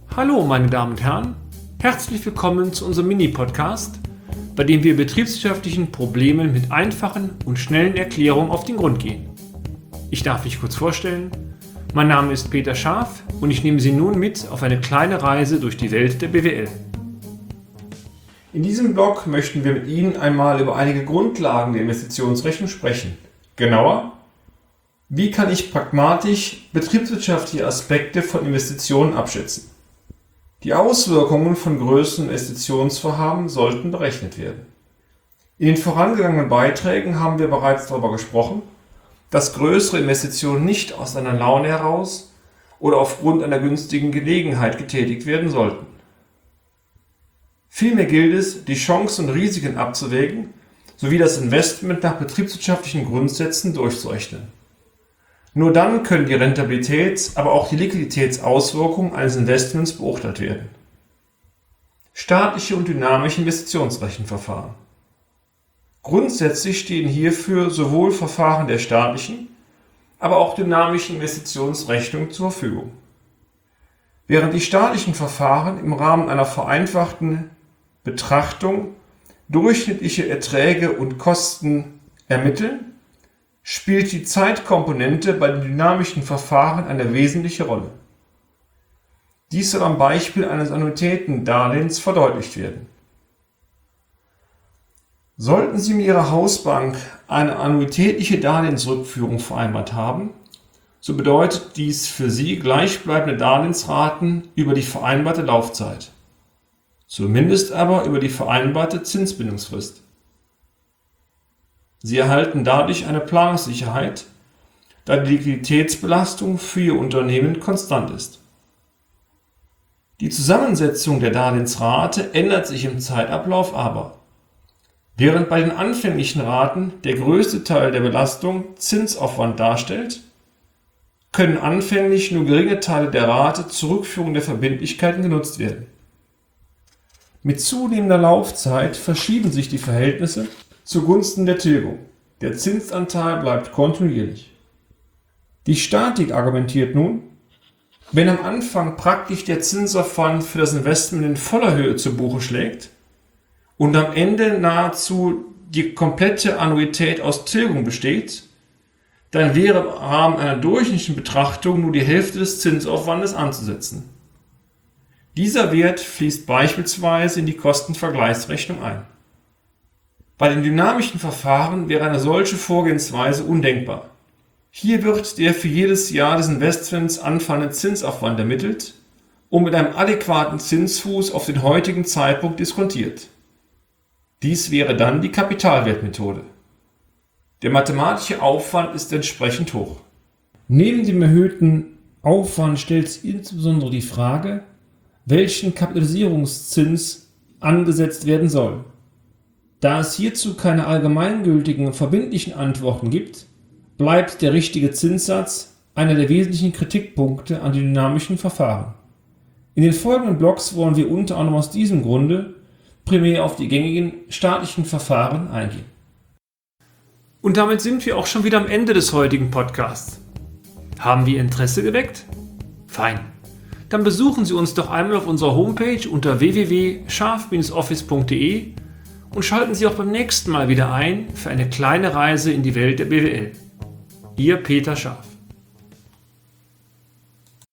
Hallo meine Damen und Herren, herzlich willkommen zu unserem Mini-Podcast, bei dem wir betriebswirtschaftlichen Problemen mit einfachen und schnellen Erklärungen auf den Grund gehen. Ich darf mich kurz vorstellen, mein Name ist Peter Scharf und ich nehme Sie nun mit auf eine kleine Reise durch die Welt der BWL. In diesem Blog möchten wir mit Ihnen einmal über einige Grundlagen der Investitionsrechnung sprechen. Genauer, wie kann ich pragmatisch betriebswirtschaftliche Aspekte von Investitionen abschätzen? Die Auswirkungen von größeren Investitionsvorhaben sollten berechnet werden. In den vorangegangenen Beiträgen haben wir bereits darüber gesprochen, dass größere Investitionen nicht aus einer Laune heraus oder aufgrund einer günstigen Gelegenheit getätigt werden sollten. Vielmehr gilt es, die Chancen und Risiken abzuwägen sowie das Investment nach betriebswirtschaftlichen Grundsätzen durchzurechnen. Nur dann können die Rentabilitäts-, aber auch die Liquiditätsauswirkungen eines Investments beurteilt werden. Statische und dynamische Investitionsrechenverfahren. Grundsätzlich stehen hierfür sowohl Verfahren der statischen, aber auch dynamischen Investitionsrechnung zur Verfügung. Während die statischen Verfahren im Rahmen einer vereinfachten Betrachtung durchschnittliche Erträge und Kosten ermitteln, spielt die Zeitkomponente bei den dynamischen Verfahren eine wesentliche Rolle. Dies soll am Beispiel eines Annuitätendarlehens verdeutlicht werden. Sollten Sie mit Ihrer Hausbank eine annuitätliche Darlehensrückführung vereinbart haben, so bedeutet dies für Sie gleichbleibende Darlehensraten über die vereinbarte Laufzeit, zumindest aber über die vereinbarte Zinsbindungsfrist. Sie erhalten dadurch eine Planungssicherheit, da die Liquiditätsbelastung für Ihr Unternehmen konstant ist. Die Zusammensetzung der Darlehensrate ändert sich im Zeitablauf aber. Während bei den anfänglichen Raten der größte Teil der Belastung Zinsaufwand darstellt, können anfänglich nur geringe Teile der Rate zur Rückführung der Verbindlichkeiten genutzt werden. Mit zunehmender Laufzeit verschieben sich die Verhältnisse zugunsten der Tilgung. Der Zinsanteil bleibt kontinuierlich. Die Statik argumentiert nun, wenn am Anfang praktisch der Zinsaufwand für das Investment in voller Höhe zu Buche schlägt und am Ende nahezu die komplette Annuität aus Tilgung besteht, dann wäre im Rahmen einer durchschnittlichen Betrachtung nur die Hälfte des Zinsaufwandes anzusetzen. Dieser Wert fließt beispielsweise in die Kostenvergleichsrechnung ein. Bei den dynamischen Verfahren wäre eine solche Vorgehensweise undenkbar. Hier wird der für jedes Jahr des Investments anfallende Zinsaufwand ermittelt und mit einem adäquaten Zinsfuß auf den heutigen Zeitpunkt diskontiert. Dies wäre dann die Kapitalwertmethode. Der mathematische Aufwand ist entsprechend hoch. Neben dem erhöhten Aufwand stellt sich insbesondere die Frage, welchen Kapitalisierungszins angesetzt werden soll. Da es hierzu keine allgemeingültigen und verbindlichen Antworten gibt, bleibt der richtige Zinssatz einer der wesentlichen Kritikpunkte an den dynamischen Verfahren. In den folgenden Blogs wollen wir unter anderem aus diesem Grunde primär auf die gängigen statischen Verfahren eingehen. Und damit sind wir auch schon wieder am Ende des heutigen Podcasts. Haben wir Interesse geweckt? Fein. Dann besuchen Sie uns doch einmal auf unserer Homepage unter www.scharf-office.de und schalten Sie auch beim nächsten Mal wieder ein für eine kleine Reise in die Welt der BWL. Ihr Peter Scharf.